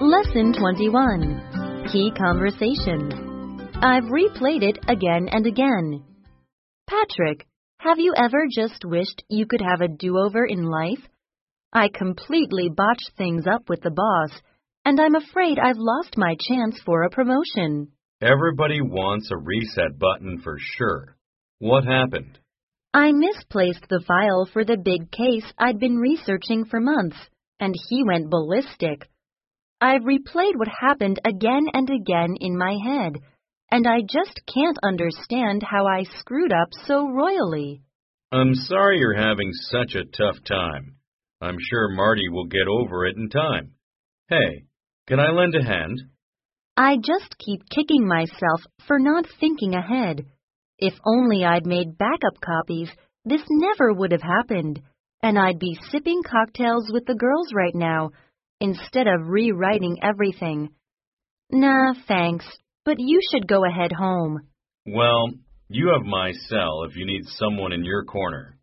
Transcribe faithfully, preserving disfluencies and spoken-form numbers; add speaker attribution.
Speaker 1: Lesson twenty-one. Key Conversations. I've replayed it again and again. Patrick, have you ever just wished you could have a do-over in life? I completely botched things up with the boss, and I'm afraid I've lost my chance for a promotion.
Speaker 2: Everybody wants a reset button for sure. What happened?
Speaker 1: I misplaced the file for the big case I'd been researching for months, and he went ballistic. I've replayed what happened again and again in my head, and I just can't understand how I screwed up so royally.
Speaker 2: I'm sorry you're having such a tough time. I'm sure Marty will get over it in time. Hey, can I lend a hand?
Speaker 1: I just keep kicking myself for not thinking ahead. If only I'd made backup copies, this never would have happened, and I'd be sipping cocktails with the girls right now, instead of rewriting everything. Nah, thanks, but you should go ahead home.
Speaker 2: Well, you have my cell if you need someone in your corner.